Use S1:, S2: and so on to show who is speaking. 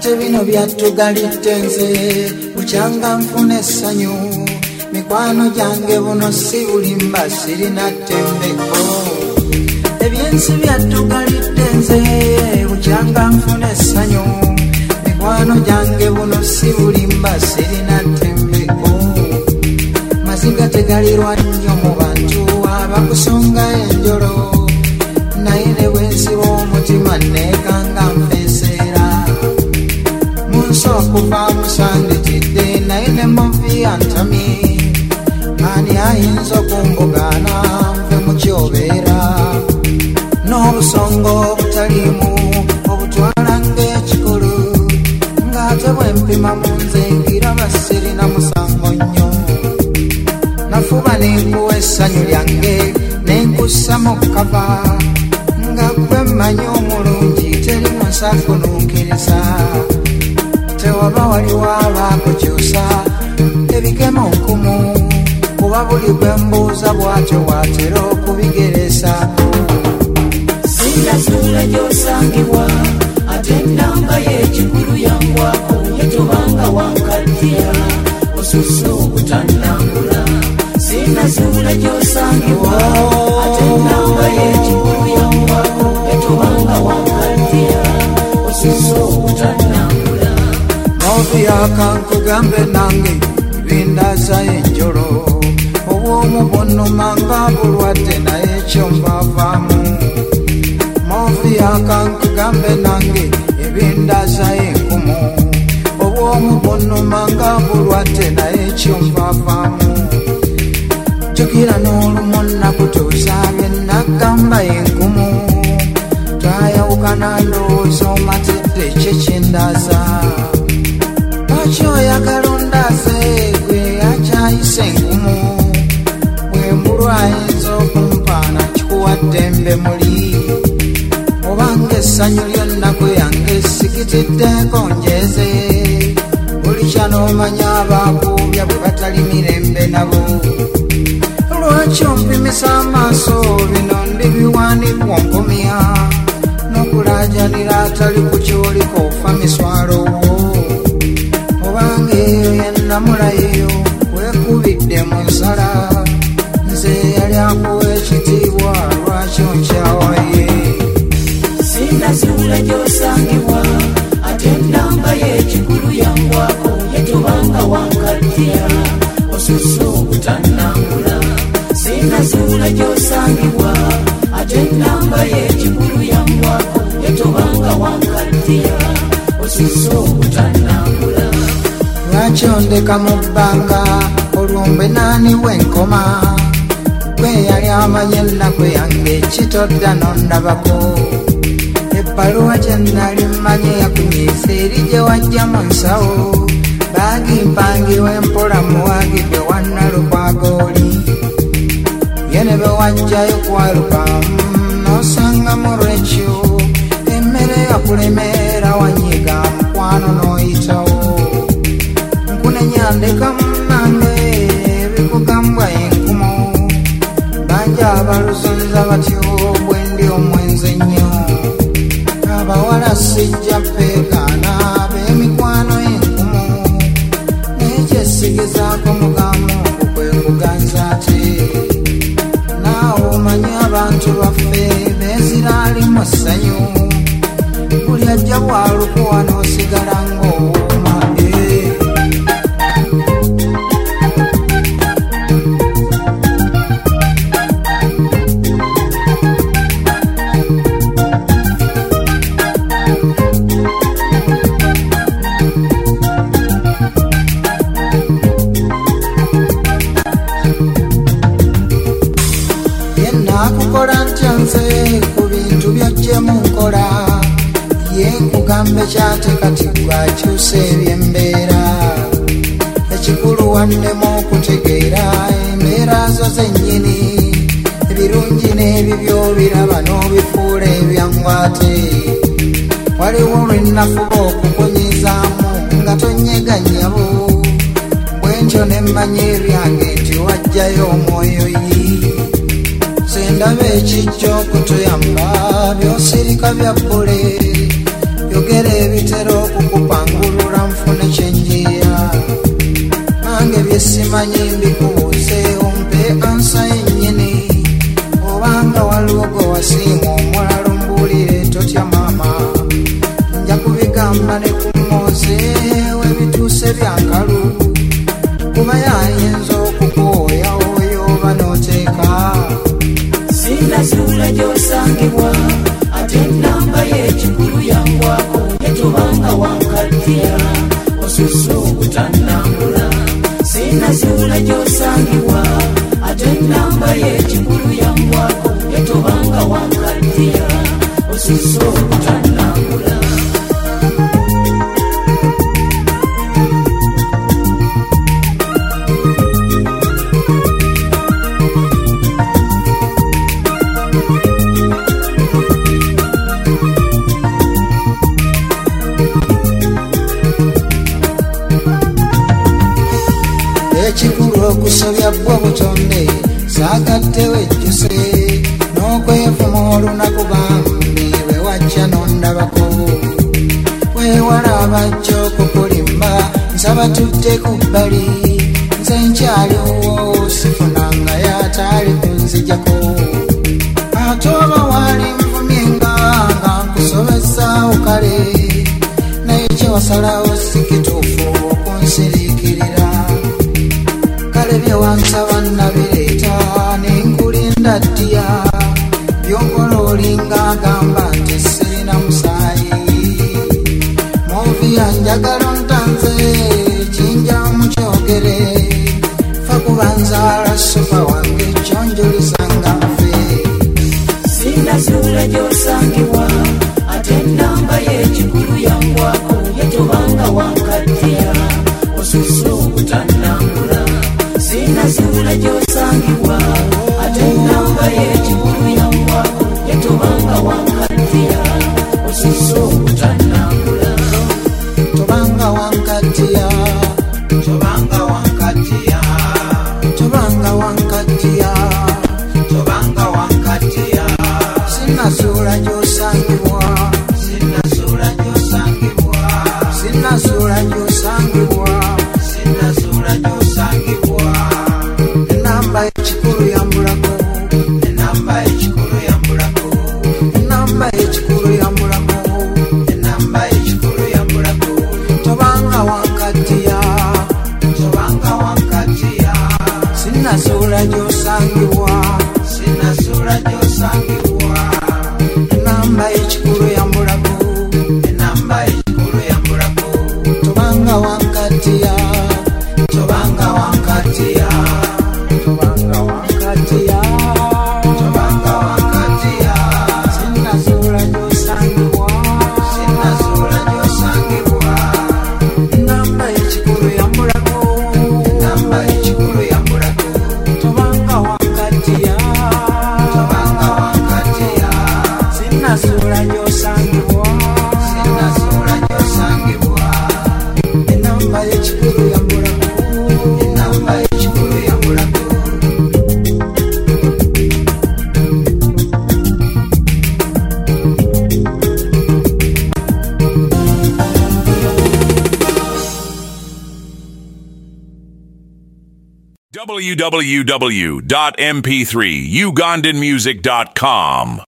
S1: ate bino byatugalidde nze bukyanga nfuna essanyu mikwano gyange buno si bulimba sirina ttembeko ebyensi byatugalidde nze bukyanga nfuna essanyu mikwano gyange buno si bulimba sirina ttembeko maziga tegalirwa nnyo mu bantu abakusonga enjolo naye ne bwensiba omutima neekanga nfeeseera munsi okuva musandikidde naye ne muvi antamye ani ayinza okumbugaana nve mukyobeera n'obusongo obutaliimu obutwala ng'ekikulu ng'ate bwempima mu nze ngiraba sirina musango nnyo nafuba nenkuwa essanyu lyange nenkussa mu kkava nga gwe mmanyi omulungi teri munsakunuukiriza tewaba waliwo abaakukyusa ebigemo nkumu kuba buli gwe mbuuza bw'atyo bw'atera okubigeresaako
S2: sinnazuula gy'osangibwa ate ennamba y'ekikulu yangwako yetobanga wankaddira osusse obutannambula sinnazuula gy'osangibwa ate ennamba y'ekikulu yangwako yetobanga wankaddira osusse obutannambula
S1: noviyakankugambe nange bindaza enjolo obwomu bonnumanga bulwadde naye ekyo mbavaamu moviyakankugambe nange ebindaza enkumu obwomu bonnumanga bulwadde naye ekyo mbavaamu jukira n'olumu nakutuusa bye nagamba enkumu twayawukana ndowooza omatidde kyekindaza lwaki oyagala ondaze gwe akyayise enkumu bwe mbulu ayinza okumpaana kikuwaddembe muli obanga essanyu ly'ennaku yange sikitiddeko njeze buli kyanoomanya abaakuubya bwe batali mirembe nabo lwaki ompimisa amaaso bino ndibiwaanibwa onkomya n'okulaajanira atali ku kyoliko ofa miswalo wo obanga eyo yennamulayo weekubidde mu nsala nze yali akuwa ekitiibwa lwaki onkyawaye
S2: sinnazuula gy'osangibwa ate ennamba y'ekikulu yangwako yetobanga wankaddira osusse obutannambula sinnazuula gy'osangibwa ate ennamba y'ekikulu yangwako yetobanga wankaddira osusse obutannambula
S1: lwaki ondeka mu bbanga olwombe naani bwenkoma gwe yali amanye ennaku yange kitodda nondabako ebbaluwa gye nnali mmanye yakunyiisa eri gye wajja mu nsawo baagi mpangiwe mpola muwaagidde wannalukwaga oli ye ne be wajjayo kwaluka n'osanga mu lwekyo emmere yakulemeera wanyiga mukwano n'oyitawo nkunenya munnange ebikugambwa enkumu banja abaluzunza batyo bwe ndi omwenzi ennyo abawala sijja peekaana ab'emikwano enkumu n'ekyesigezaako mugamu kwe kuganza ate naawe omanyi abantu baffe beeziraali mu ssanyu buli ajja bwalukuwa n'osigala ng'owooma yennakukola ntya nze ku bintu byajjemu nkola ye nkugambe kyate kati gwakyusa ebyembeera ekikulu wannemu okutegeera embeera zo zennyini ebirungi n'ebibyo biraba n'obifuula ebyangwate waliwo lwennafuba okukunyizaamu nga tonyeganyabo bwentyo nemmanyi eryange nti wajjayo omwoyo yi sendaba ekijja okutuyamba byosirika bya bbule yogera ebitera okukupa simanyi mbikubuuze ompe ansa yennyini obanga waliwo gwe wasiima omulala ombuulire totya maama nja kubigamba ne ku mmoze webituuse byankalu kuba yayinza okukooya oyo oba n'oteeka
S2: sinnazuula gy'osangibwa ate ennamba y'ekikulu yangwako yetubanga wankaddiya osusse obutannambula sinnazuula gy'osangibwa ate ennamba y'ekikulu yangwako yetubanga wankaddiya osusse obutannambula
S1: ekikulu okusobya bwo butonde saagaddewo ejjuse n'okwevuma olunaku bambi bwe wajja n'ondabako weewala abajja okukulimba nsaba tudde ku bbali nze nkyaliwo sifunanga yataali kunzijako ate oba waali nvumyenga nga nkusobezaawo kale naye kyewasalawo sikituufu okunsiriikirira kale byewansaba nabireeta nenkulinda ddiya byonkola olinga agamba nti sirina musaayi movi yanjagala ntanze kinja mukyogere fa kubanzaala supa wange kyonjulizanga nfe
S2: sinnazuula gy'osangibwa ate ennamba y'ekikulu yangwako yetubanga wankaddiya osusse obutannambula sinnazuula gy'osangibwa ate ennamba y'ekikulu yangwako yetubanga wankaddiya osusse obutannambula
S1: tobanga wankaddiya tobanga wankaddiya tobanga wankaddiya tobanga wankaddiya sinnazuula gy'osangibwa sinnazuula gy'osangibwa sinnazuula gy'osangibwa sinnazuula gy'osangibwa ennamba ekikulu yambulako ennamba ekikulu yambulako ennamba ekikulu yambulako ennamba ekikulu yambulako tobanga wankaddiya tobanga wankaddiya sinnazuula gy'osangibwa sinnazuula gy'osangibwa ennamba ekikulu yambulako ennamba ekikulu yambulako tobanga wankaddiya tobanga wankaddiya tobanga wankaddiya tobanga wankaddiya sinnazuula gy'osangibwa sinnazuula gy'osangibwa ennamba ekikulu yambulako ennamba ekikulu yambulako tobanga wankaddiya tobanga wankaddiya sinnazuula gy'osangibwa sinnazuula gy'osangibwa ennamba ekikulu yambulako ennamba ekikulu yambulako
S3: www.mp3ugandanmusic.com